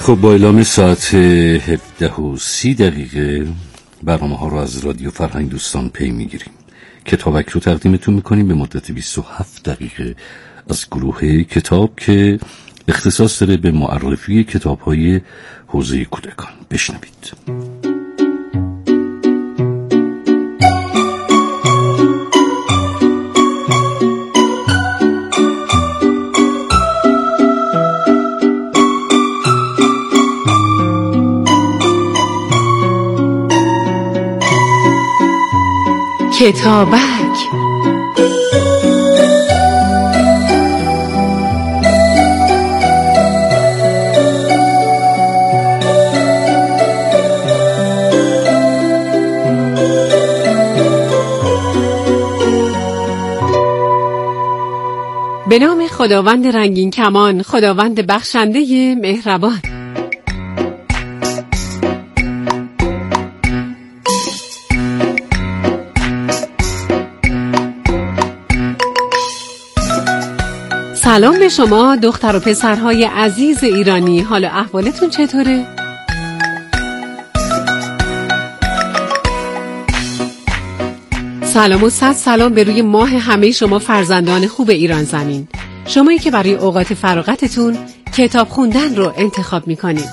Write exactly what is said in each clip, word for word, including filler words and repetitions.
خب با اعلام ساعت هفده و سی دقیقه برنامه ها رو از رادیو فرهنگ دوستان پی میگیریم. کتابک رو تقدیمتون میکنیم به مدت بیست و هفت دقیقه از گروه کتاب که اختصاص داره به معرفی کتاب های حوزه کودکان. بشنوید. کتابک. به نام خداوند رنگین کمان، خداوند بخشنده مهربان. سلام به شما دختر و پسرهای عزیز ایرانی. حال احوالتون چطوره؟ سلام و صد سلام به روی ماه همه شما فرزندان خوب ایران زمین، شمایی که برای اوقات فراغتتون کتاب خوندن رو انتخاب میکنید.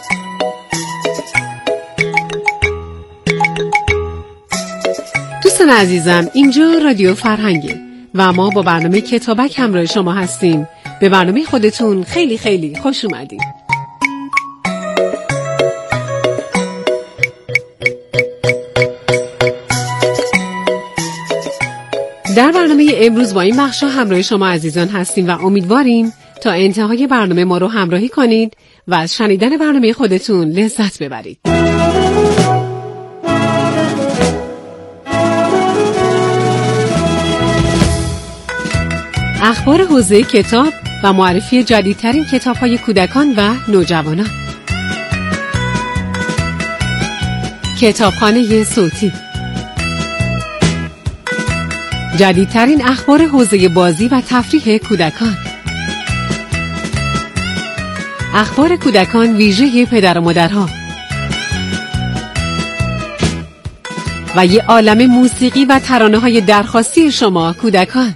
دوستان عزیزم، اینجا رادیو فرهنگه و ما با برنامه کتابک همراه شما هستیم. به برنامه خودتون خیلی خیلی خوش اومدید. در برنامه امروز با این بخشا همراه شما عزیزان هستیم و امیدواریم تا انتهای برنامه ما رو همراهی کنید و از شنیدن برنامه خودتون لذت ببرید. اخبار حوزه کتاب و معرفی جدیدترین کتاب‌های کودکان و نوجوانان. کتابخانه صوتی. جدیدترین اخبار حوزه بازی و تفریح کودکان. اخبار کودکان ویژه پدر و مادرها. و یه عالم موسیقی و ترانه‌های درخواستی شما کودکان.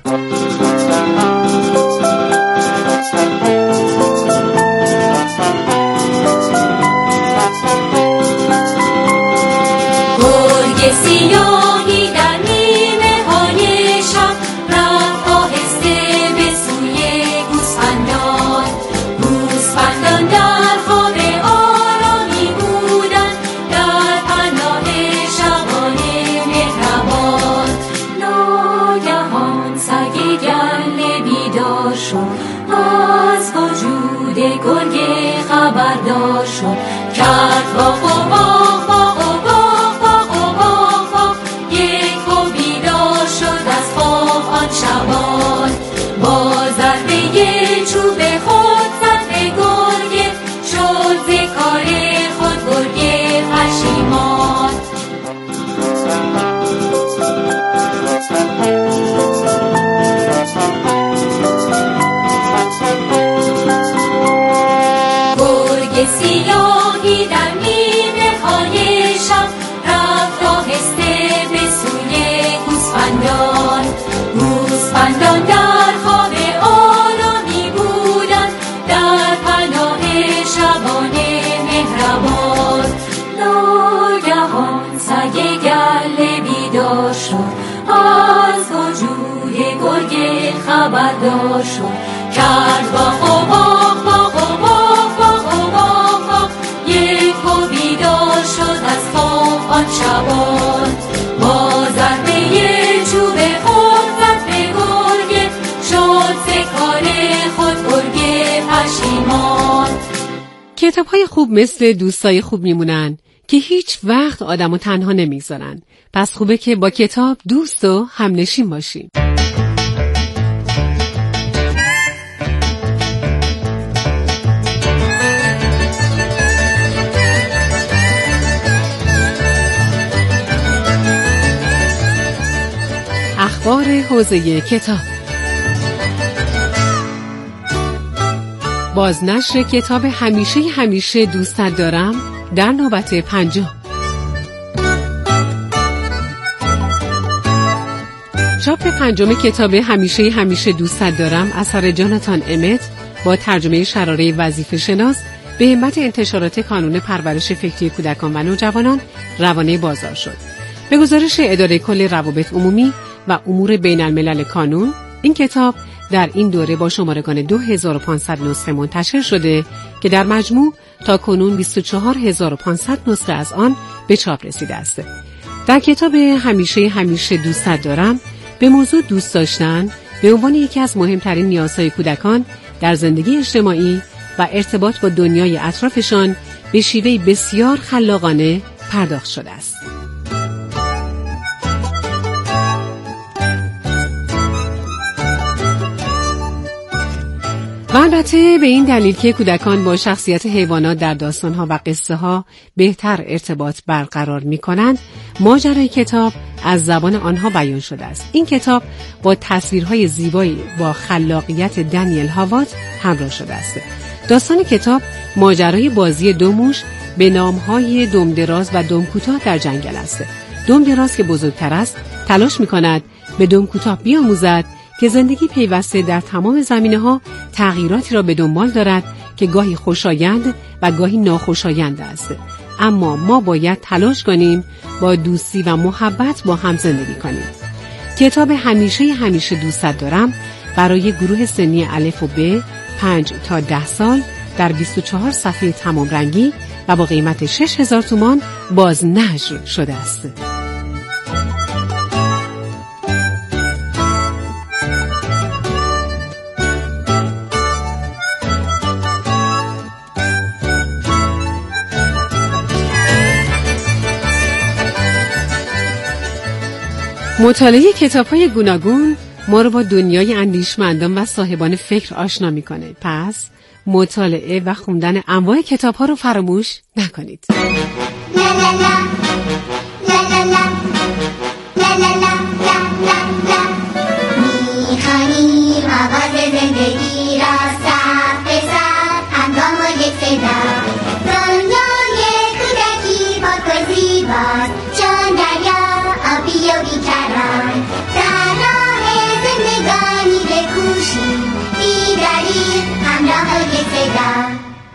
سیاهی در نیمه های شب رفت آهسته به سوی گوسفندان. گوسفندان در خواب آرامی بودند، در پناه شبان مهربان. ناگهان سگ گله بیدار شد، از وجود گرگ خبردار شد. کرد واق و واق واق و واق شبان. با ضربه چوب خود زد به گرگ، شد ز کار خود گرگ پشیمان. گرگ سیاهی در نیمه های شب رفت آهسته به سوی گوسفندان. گوسفندان در خواب آرامی بودند، در پناه شبان مهربان. ناگهان سگ گله بیدار شد، از وجود گرگ خبردار شد. کرد واق و واق واق و واق واق و واق واق، یک و بیدار شد از خواب آن شبان. با ضربه چوب خود زد به گرگ، شد ز کار خود گرگ پشیمان. کتاب‌های خوب مثل دوستای خوب میمونن که هیچ وقت آدمو تنها نمیگذارن. پس خوبه که با کتاب دوست و همنشین باشیم. اخبار حوزه کتاب. بازنشر کتاب همیشه همیشه دوستت دارم در نوبت پنجم. چاپ پنجم کتاب همیشه همیشه دوستت دارم اثر جاناتان امت با ترجمه شراره وظیفه شناس به همت انتشارات کانون پرورش فکری کودکان و نوجوانان روانه بازار شد. به گزارش اداره کل روابط عمومی و امور بین الملل کانون، این کتاب در این دوره با شمارگان دو هزار و پانصد نسخه منتشر شده که در مجموع تا کنون بیست و چهار هزار و پانصد نسخه از آن به چاپ رسیده است. در کتاب همیشه همیشه دوستت دارم به موضوع دوست داشتن به عنوان یکی از مهمترین نیازهای کودکان در زندگی اجتماعی و ارتباط با دنیای اطرافشان به شیوهی بسیار خلاقانه پرداخت شده است. و البته به این دلیل که کودکان با شخصیت حیوانات در داستان‌ها و قصه‌ها بهتر ارتباط برقرار می‌کنند، ماجرای کتاب از زبان آنها بیان شده است. این کتاب با تصویرهای زیبایی با خلاقیت دنیل هاوات همراه شده است. داستان کتاب ماجرای بازی دو موش به نام‌های دم دراز و دم کوتاه در جنگل است. دم دراز که بزرگتر است، تلاش می‌کند به دم کوتاه بیاموزد که زندگی پیوسته در تمام زمینه‌ها تغییراتی را به دنبال دارد که گاهی خوشایند و گاهی ناخوشایند است. اما ما باید تلاش کنیم با دوستی و محبت با هم زندگی کنیم. کتاب همیشه همیشه دوستت دارم برای گروه سنی الف و ب پنج تا ده سال در بیست و چهار صفحه تمام رنگی و با قیمت شش هزار تومان بازنشر شده است. مطالعه کتاب‌های گوناگون ما رو با دنیای اندیشمندان و صاحبان فکر آشنا می‌کنه. پس مطالعه و خوندن انواع کتاب‌ها رو فراموش نکنید. لا لا لا لا لا لا لا لا لا لا لا می‌خوانیم آغاز زندگی را صف به صف همگام و یک صدا، دنیای کودکی پاک و زیباست چون دریا آبی و بیکران، در راه زندگانی بکوشیم بیداری همراه و یک صدا.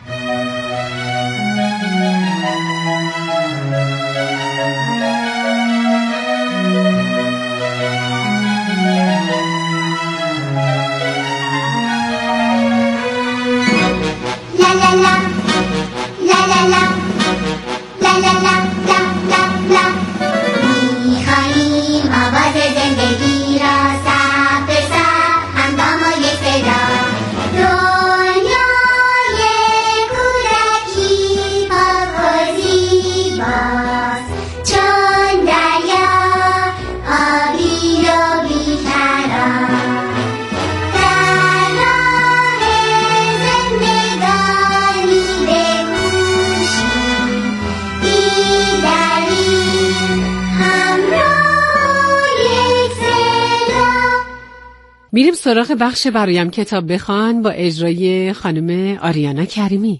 میریم سراغ بخش برایم کتاب بخوان با اجرای خانم آریانا کریمی.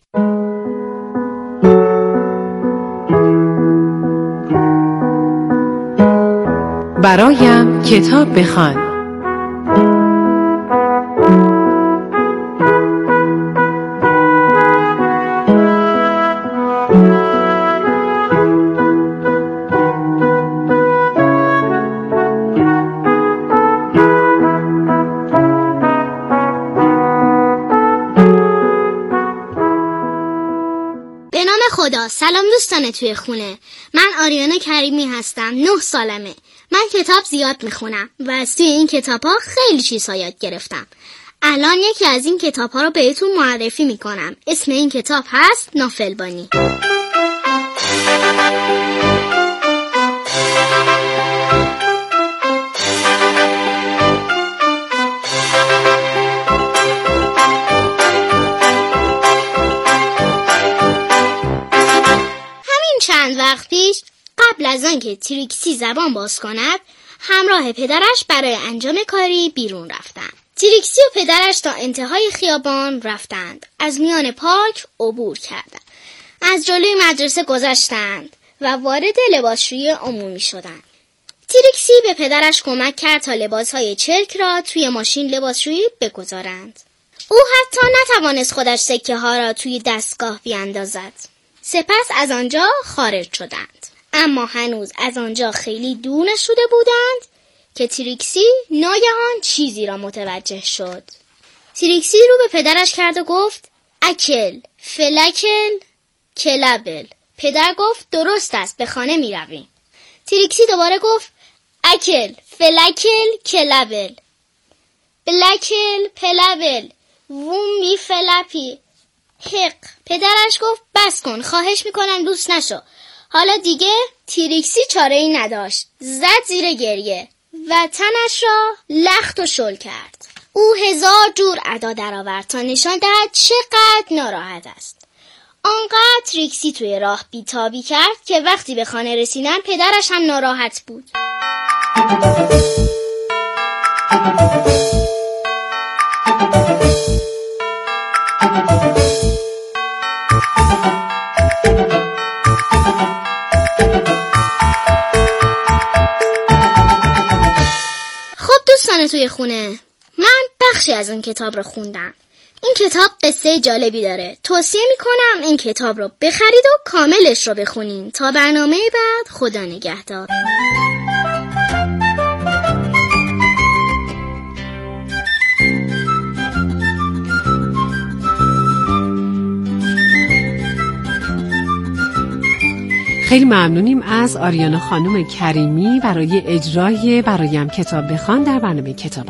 برایم کتاب بخوان. خدا. سلام دوستان توی خونه، من آریانا کریمی هستم، نه سالمه. من کتاب زیاد میخونم و از توی این کتاب ها خیلی چیزها یاد گرفتم. الان یکی از این کتاب ها رو بهتون معرفی میکنم. اسم این کتاب هست نافلبانی. چند وقت پیش قبل از آن که تریکسی زبان باز کند همراه پدرش برای انجام کاری بیرون رفتن. تریکسی و پدرش تا انتهای خیابان رفتند. از میان پارک عبور کردند. از جلوی مدرسه گذشتند و وارد لباسشویی عمومی شدند. تریکسی به پدرش کمک کرد تا لباسهای چرک را توی ماشین لباسشویی بگذارند. او حتی نتوانست خودش سکه ها را توی دستگاه بیاندازد. سپس از آنجا خارج شدند. اما هنوز از آنجا خیلی دور نشده بودند که تریکسی ناگهان چیزی را متوجه شد. تریکسی رو به پدرش کرد و گفت اکل، فلکل، کلبل. پدر گفت درست است، به خانه می رویم. تریکسی دوباره گفت اکل، فلکل، کلبل. بلکل، پلبل، وومی فلپی. حق. پدرش گفت بس کن، خواهش میکنم دوست نشو. حالا دیگه تریکسی چاره ای نداشت. زد زیر گریه و تنش را لخت و شل کرد. او هزار جور ادا درآورد تا نشان دهد چقدر ناراحت است. آنقدر تریکسی توی راه بیتابی کرد که وقتی به خانه رسیدن پدرش هم ناراحت بود. خب دوستان توی خونه، من بخشی از این کتاب رو خوندم. این کتاب قصه جالبی داره. توصیه میکنم این کتاب رو بخرید و کاملش رو بخونین. تا برنامه بعد، خدا نگهدار. خیلی ممنونیم از آریانا خانم کریمی برای اجرای برایم کتاب بخوان در برنامه کتابک.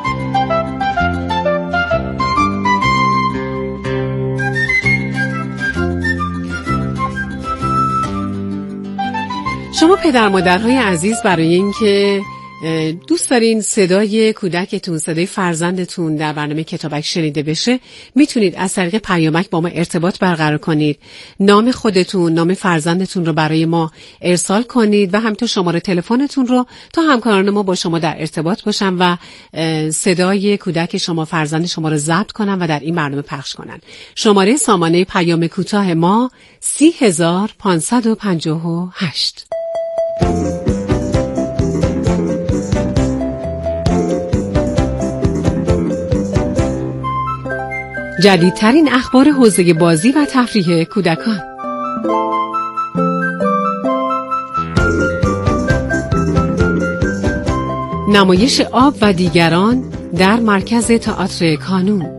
شما پدر مادرهای عزیز، برای اینکه دوست دارین صدای کودکتون، صدای فرزندتون در برنامه کتابک شنیده بشه، میتونید از طریق پیامک با ما ارتباط برقرار کنید. نام خودتون، نام فرزندتون رو برای ما ارسال کنید و همینطور شماره تلفنتون رو تا همکاران ما با شما در ارتباط باشن و صدای کودک شما، فرزند شما رو ضبط کنن و در این برنامه پخش کنن. شماره سامانه پیام کوتاه ما سی هزار پانصد و پنجاه و هشت. جدیدترین اخبار حوزه بازی و تفریح کودکان. نمایش آب و دیگران در مرکز تئاتر کانون.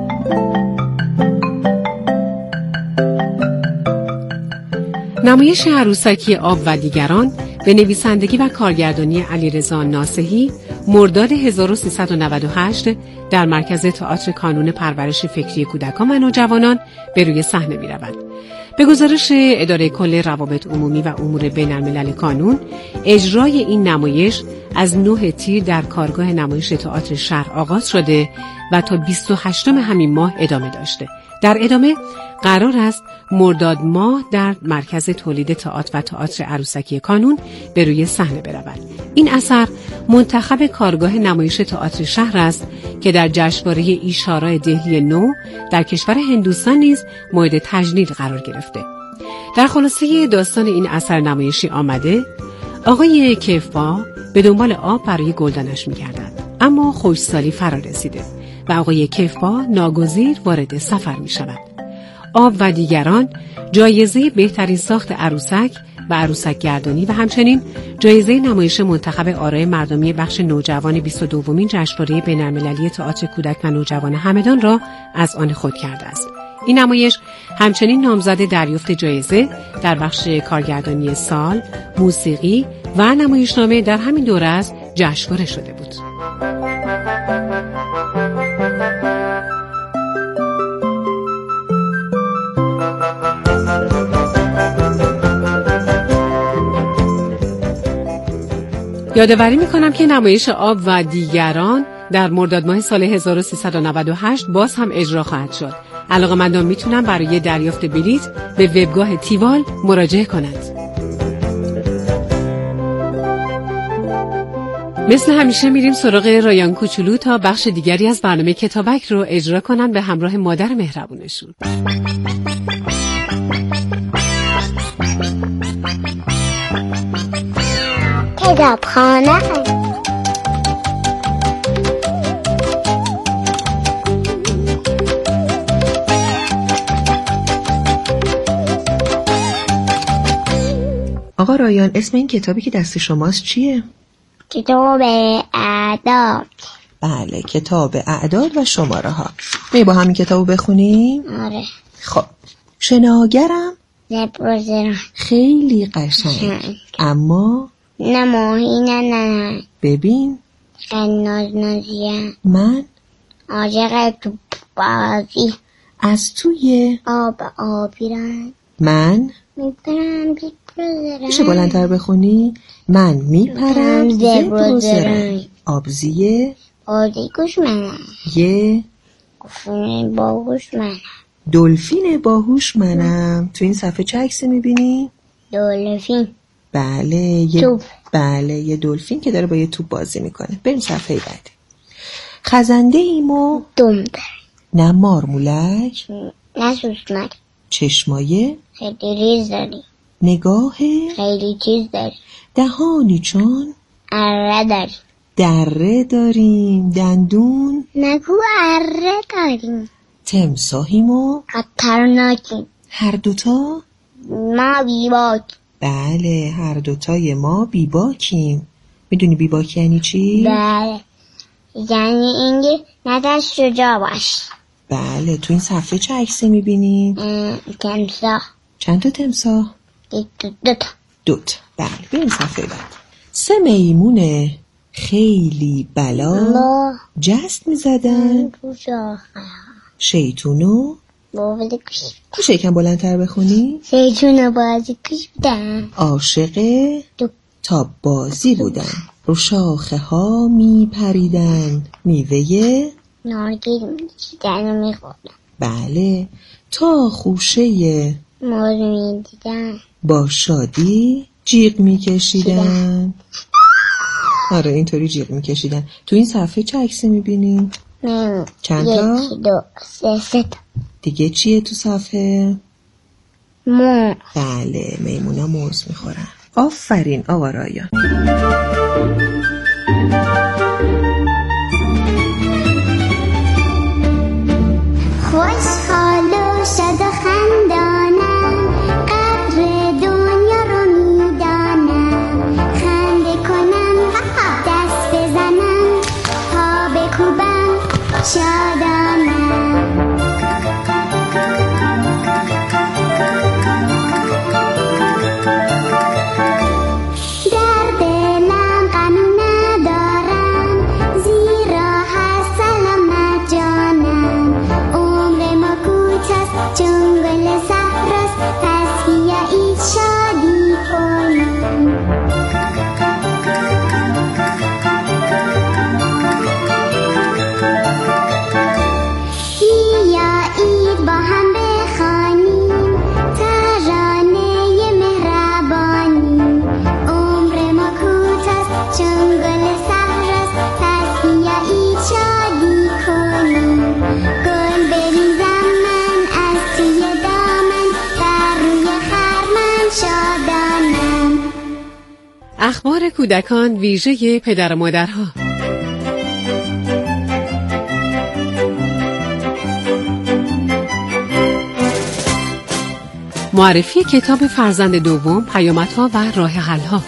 نمایش عروسکی آب و دیگران به نویسندگی و کارگردانی علیرضا ناصحی مرداد هزار و سیصد و نود و هشت در مرکز تئاتر کانون پرورش فکری کودکان و نوجوانان به روی صحنه می‌رود. به گزارش اداره کل روابط عمومی و امور بین‌الملل کانون، اجرای این نمایش از نه تیر در کارگاه نمایش تئاتر شهر آغاز شده و تا بیست و هشتم همین ماه ادامه داشته. در ادامه قرار است مرداد ماه در مرکز تولید تئاتر و تئاتر عروسکی کانون به روی صحنه برود. این اثر منتخب کارگاه نمایش تئاتر شهر است که در جشنواره ایشارای دهلی نو در کشور هندوستان نیز مورد تجلیل قرار گرفته. در خلاصه داستان این اثر نمایشی آمده، آقای کیفبا به دنبال آب برای گلدانش می‌گردد، اما خشکسالی فرا رسیده و آقای کیفبا ناگزیر وارد سفر می‌شود. آب و دیگران جایزه بهترین ساخت عروسک و عروسک گردانی و همچنین جایزه نمایش منتخب آرای مردمی بخش نوجوان بیست و دومین جشنواره بین‌المللی تئاتر کودک و نوجوان همدان را از آن خود کرده است. این نمایش همچنین نامزد دریافت جایزه در بخش کارگردانی سال، موسیقی و نمایشنامه در همین دوره از جشنواره شده بود. یادآوری می‌کنم که نمایش آب و دیگران در مرداد ماه سال هزار و سیصد و نود و هشت باز هم اجرا خواهد شد. علاقه‌مندان میتونن برای دریافت بلیط به وبگاه تیوال مراجعه کنند. مثل همیشه میریم سراغ رایان کوچولو تا بخش دیگری از برنامه کتابک رو اجرا کنن به همراه مادر مهربونشون. کتابخانه. آقا رایان، اسم این کتابی که دست شماست چیه؟ کتاب اعداد. بله، کتاب اعداد و شماره ها. می با همین کتابو بخونیم؟ آره. خب، شناگرم نپرزرم خیلی قشنگ، اما نه ماهی نه نه ببین قناز نازیم من عاشق تو بازی از توی آب آبیرم من میپرم زبر میشه بلندتر بخونی؟ من میپرم زبر و زرنگ آبزیه بازی گوش منم یه گفونه باهوش منم دلفین باهوش منم. تو این صفحه چه عکسی میبینی؟ دلفین. بله یه توپ. بله یه دلفین که داره با یه توپ بازی میکنه. بریم صفحه بعدی. خزنده ایم و دم نه مارمولک نه سوسمک چشمایه خیلی ریز داری نگاه خیلی چیز داری دهانی چون اره داری دره داریم دندون نگو اره داریم تمساهیم و خطرناکیم هر دوتا ما بیباک. بله هر دوتای ما بیباکیم. میدونی بیباک یعنی چی؟ بله یعنی اینکه ندر شجاع باش. بله تو این صفحه چه عکسی میبینیم؟ تمساح. چند تا تمساح؟ دو تا دو تا. بله بریم صفحه بعد. سه میمونه خیلی بلا ما جست میزدن شیطونو بابد کش میشه یکم بلندتر بخونی؟ شیطونو بازی کش بودن عاشق دو تا بازی بودن رو شاخه ها میپریدن میوه نارگیل میدیدن و میخوردن. بله تا خوشه مورو میدیدن با شادی جیغ میکشیدن. آره اینطوری جیغ میکشیدن. تو این صفحه چه عکسی میبینی؟ میمون چند تا؟ یکی دو سه سه تا دیگه چیه تو صفحه؟ مو بله میمونا موز میخورن. آفرین آقا رایان. خوشحال و شاد و خندانم قدر دنیا رو میدانم خنده کنم دست بزنم پا بکوبم شادانم در دلم غم ندارم زیرا هست سلامت جانم عمر ما کوتاست چون گل صحراست پس بیایید شادی کنیم. بیایید با هم بخوانیم ترانه مهربانی عمر ما کوتاست چون گل صحراست پس بیایید شادی کنیم. گل بریزم من از توی دامن بر روی خرمن شادانم. اخبار کودکان ویژه پدر و مادرها. معرفی کتاب فرزند دوم، پیامدها و راه حل‌ها.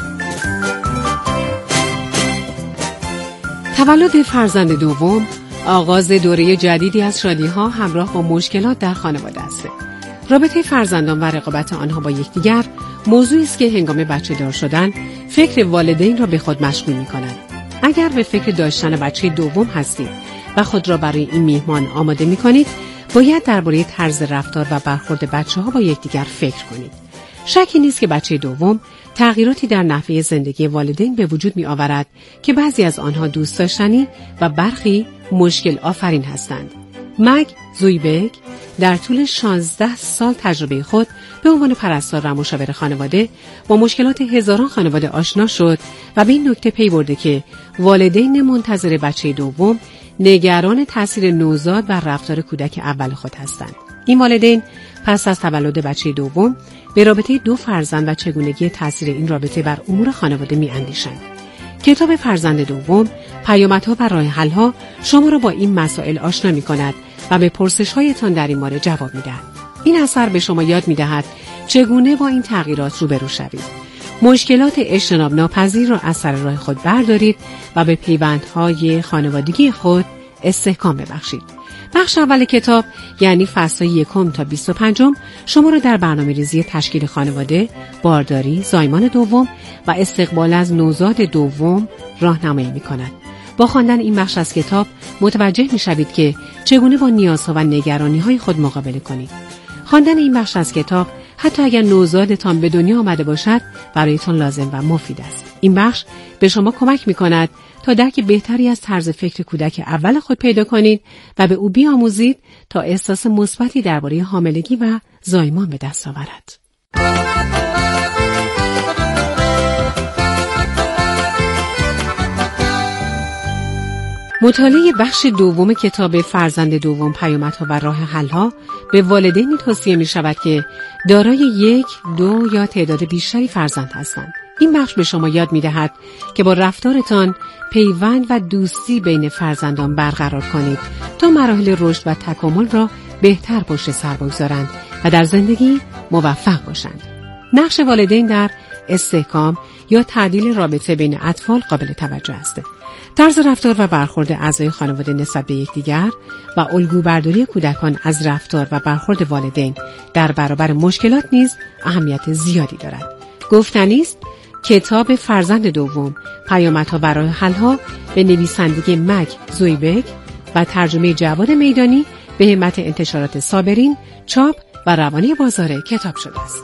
تولد فرزند دوم آغاز دوره جدیدی از شادی‌ها همراه با مشکلات در خانواده است. رابطه فرزندان و رقابت آنها با یکدیگر موضوعی است که هنگام بچه دار شدن فکر والدین را به خود مشغول می‌کند. اگر به فکر داشتن بچه دوم هستید و خود را برای این میهمان آماده می‌کنید، باید درباره طرز رفتار و برخورد بچه‌ها با یکدیگر فکر کنید. شکی نیست که بچه دوم تغییراتی در نحوه زندگی والدین به وجود می آورد که بعضی از آنها دوست داشتنی و برخی مشکل آفرین هستند. مگ زویبگ در طول شانزده سال تجربه خود به عنوان پرستار و مشاور خانواده با مشکلات هزاران خانواده آشنا شد و به این نکته پی برده که والدین منتظر بچه دوم نگران تاثیر نوزاد بر رفتار کودک اول خود هستند. این والدین پس از تولد بچه دوم به رابطه دو فرزند و چگونگی تاثیر این رابطه بر امور خانواده می‌اندیشند. کتاب فرزند دوم، پیامدها و راه حل‌ها شما را با این مسائل آشنا می‌کند و به پرسش‌هایتان در این باره جواب می‌دهد. این اثر به شما یاد می‌دهد چگونه با این تغییرات روبرو شوید. مشکلات اجتناب ناپذیر را از سر راه خود بردارید و به پیوندهای خانوادگی خود استحکام ببخشید. بخش اول کتاب یعنی فصل‌های یکم تا بیست و پنجم شما را در برنامه‌ریزی تشکیل خانواده، بارداری، زایمان دوم و استقبال از نوزاد دوم راهنمایی می‌کند. با خواندن این بخش از کتاب متوجه می‌شوید که چگونه با نیازها و نگرانی‌های خود مقابله کنید. خواندن این بخش از کتاب حتی اگر نوزادتان به دنیا آمده باشد برایتان لازم و مفید است. این بخش به شما کمک می‌کند تا درک بهتری از طرز فکر کودک اول خود پیدا کنید و به او بیاموزید تا احساس مثبتی درباره حاملگی و زایمان به دست آورد. مطالعه بخش دوم کتاب فرزند دوم، پیامدها و راه حل‌ها به والدینی توصیه می شود که دارای یک، دو یا تعداد بیشتری فرزند هستند. این بخش به شما یاد می دهد که با رفتارتان پیوند و دوستی بین فرزندان برقرار کنید تا مراحل رشد و تکامل را بهتر پشت سر بگذارند و در زندگی موفق باشند. نقش والدین در استحکام یا تعدیل رابطه بین اطفال قابل توجه است. طرز رفتار و برخورد اعضای خانواده نسبت به یکدیگر و الگوبرداری کودکان از رفتار و برخورد والدین در برابر مشکلات نیز اهمیت زیادی دارد. گفتنی است کتاب فرزند دوم، پیامدها و راه حل‌ها به نویسندگی مک زویبک و ترجمه جواد میدانی به همت انتشارات صابرین چاپ و روانی بازار کتاب شده است.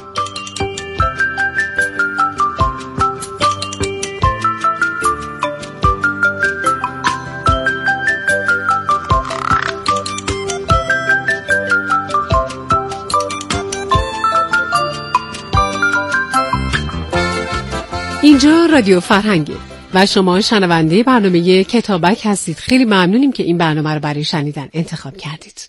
اینجا رادیو فرهنگه و شما شنونده برنامه کتابک هستید. خیلی ممنونیم که این برنامه رو برای شنیدن انتخاب کردید.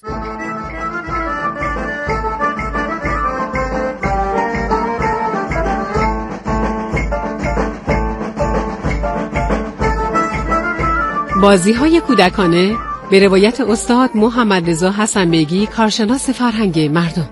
بازی‌های کودکانه به روایت استاد محمد رضا حسن بیگی، کارشناس فرهنگ مردم.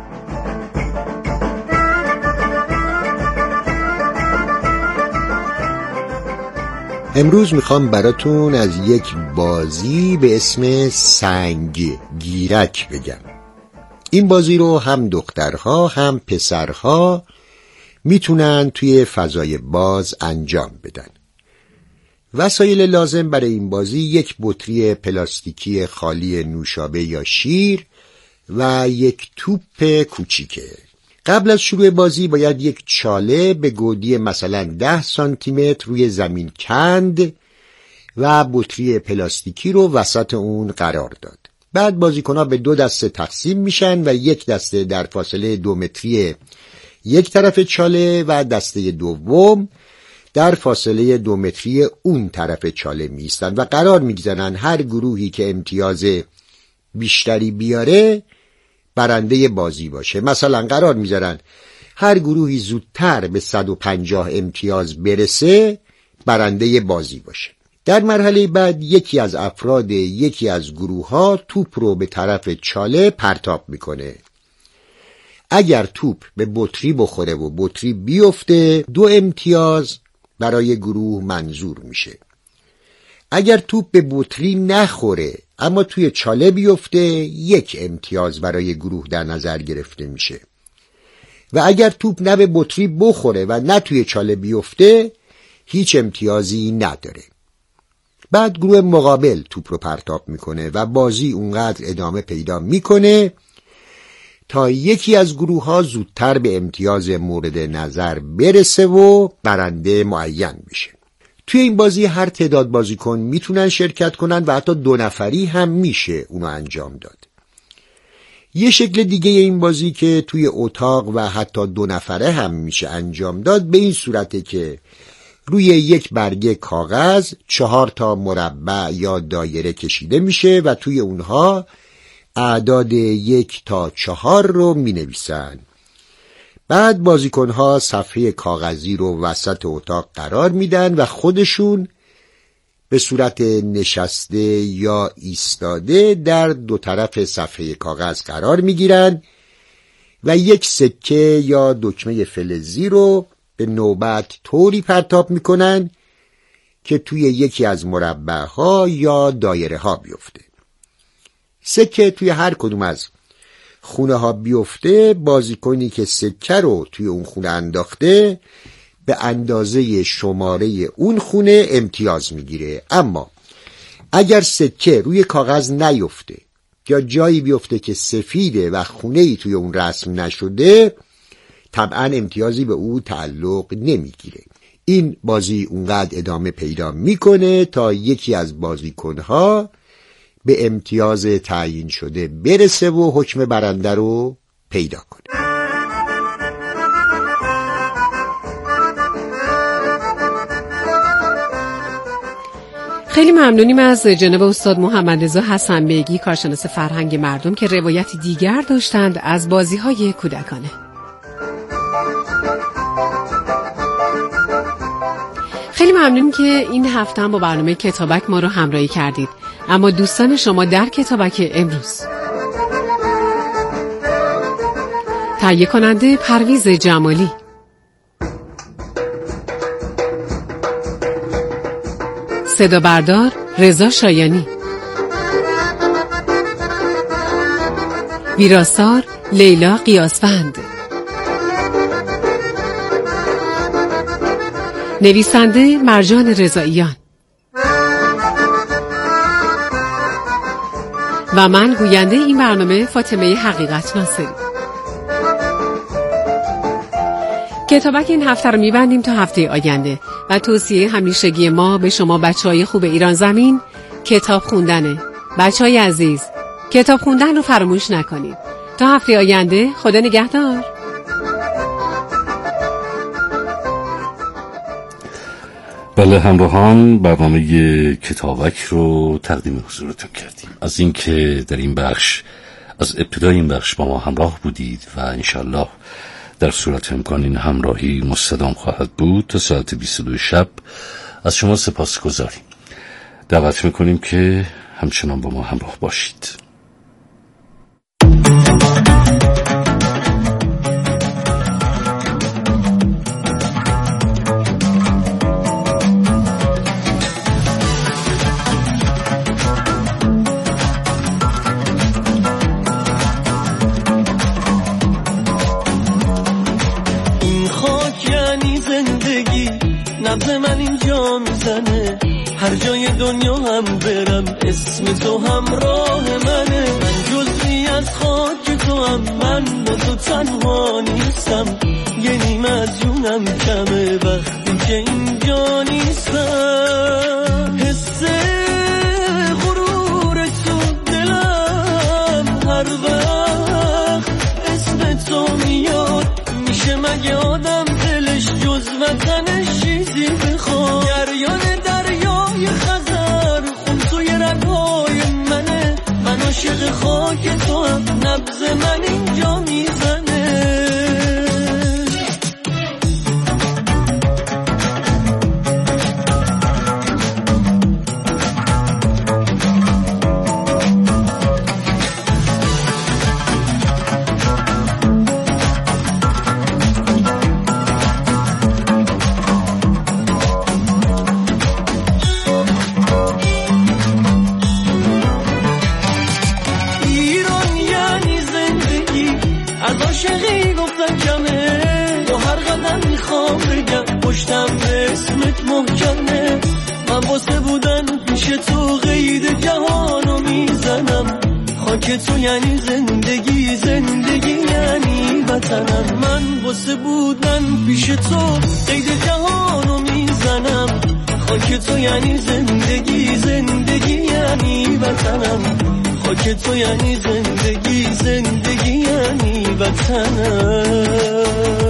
امروز میخوام براتون از یک بازی به اسم سنگ گیرک بگم. این بازی رو هم دخترها هم پسرها میتونن توی فضای باز انجام بدن. وسایل لازم برای این بازی یک بطری پلاستیکی خالی نوشابه یا شیر و یک توپ کوچیکه. قبل از شروع بازی باید یک چاله به گودی مثلا ده سانتی متر روی زمین کند و بطری پلاستیکی رو وسط اون قرار داد. بعد بازیکن‌ها به دو دسته تقسیم میشن و یک دسته در فاصله دو متری یک طرف چاله و دسته دوم در فاصله دو متری اون طرف چاله میستن و قرار میگذارن هر گروهی که امتیاز بیشتری بیاره برنده بازی باشه. مثلا قرار میذارن هر گروهی زودتر به صد و پنجاه امتیاز برسه برنده بازی باشه. در مرحله بعد یکی از افراد یکی از گروه ها توپ رو به طرف چاله پرتاب میکنه. اگر توپ به بطری بخوره و بطری بیفته دو امتیاز برای گروه منظور میشه. اگر توپ به بطری نخوره اما توی چاله بیفته یک امتیاز برای گروه در نظر گرفته میشه و اگر توپ نه به بطری بخوره و نه توی چاله بیفته هیچ امتیازی نداره. بعد گروه مقابل توپ رو پرتاب میکنه و بازی اونقدر ادامه پیدا میکنه تا یکی از گروه ها زودتر به امتیاز مورد نظر برسه و برنده معین بشه. توی این بازی هر تعداد بازیکن میتونن شرکت کنن و حتی دو نفری هم میشه اونو انجام داد. یه شکل دیگه این بازی که توی اتاق و حتی دو نفره هم میشه انجام داد به این صورته که روی یک برگه کاغذ چهار تا مربع یا دایره کشیده میشه و توی اونها اعداد یک تا چهار رو می نویسن. بعد بازیکنها صفحه کاغذی رو وسط اتاق قرار میدن و خودشون به صورت نشسته یا ایستاده در دو طرف صفحه کاغذ قرار میگیرن و یک سکه یا دکمه فلزی رو به نوبت طوری پرتاب میکنن که توی یکی از مربع‌ها یا دایره ها بیفته. سکه توی هر کدوم از خونه ها بیفته، بازیکنی که سکه رو توی اون خونه انداخته به اندازه شماره اون خونه امتیاز میگیره. اما اگر سکه روی کاغذ نیفته یا جایی بیفته که سفیده و خونه‌ای توی اون رسم نشده، طبعا امتیازی به او تعلق نمیگیره. این بازی اونقدر ادامه پیدا میکنه تا یکی از بازیکنها به امتیاز تعیین شده برسه و حکم برنده رو پیدا کنه. خیلی ممنونیم از جناب استاد محمد رضا حسن بیگی، کارشناس فرهنگ مردم، که روایتی دیگر داشتند از بازی‌های کودکانه. خیلی ممنونیم که این هفته هم با برنامه کتابک ما رو همراهی کردید. اما دوستان شما در کتابک امروز: تهیه کننده پرویز جمالی، صدا بردار رضا شایانی، ویراستار لیلا قیاسفند، نویسنده مرجان رضاییان و من گوینده این برنامه فاطمه حقیقت ناصری. کتابک این هفته رو میبندیم تا هفته آینده و توصیه همیشگی ما به شما بچهای خوب ایران زمین کتاب خوندنه. بچهای عزیز، کتاب خوندن رو فراموش نکنید. تا هفته آینده، خدا نگهدار. بله همراهان، برنامه کتابک رو تقدیم حضورتون کردیم. از اینکه در این بخش از ابتدای این بخش با ما همراه بودید و انشالله در صورت امکان این همراهی مستدام خواهد بود تا ساعت بیست و دو شب، از شما سپاس گذاریم. دعوت میکنیم که همچنان با ما همراه باشید. نبض من اینجا میزنه، هر جای دنیا هم برم اسم تو همراه منه. من جزئی از خاک تو هم، من با تو تنها نیستم. یه نیم از جونم کمه وقتی که اینجا نیستم. حس غرور تو دلم هر وقت اسم تو میاد. میشه مگه آدم دلش جز وطنش چیزی بخواد؟ جریان دریای خزر خون توی رگهای منه. من عاشق خاک تو هم، نبض من اینجا میزنه. من واسه بودن پیش تو قید جهانو میزنم. خاک تو یعنی زندگی، زندگی یعنی وطنم. من واسه بودن پیش تو قید جهانو میزنم. خاک تو یعنی زندگی، زندگی یعنی وطنم. خاک تو یعنی زندگی، زندگی یعنی وطنم.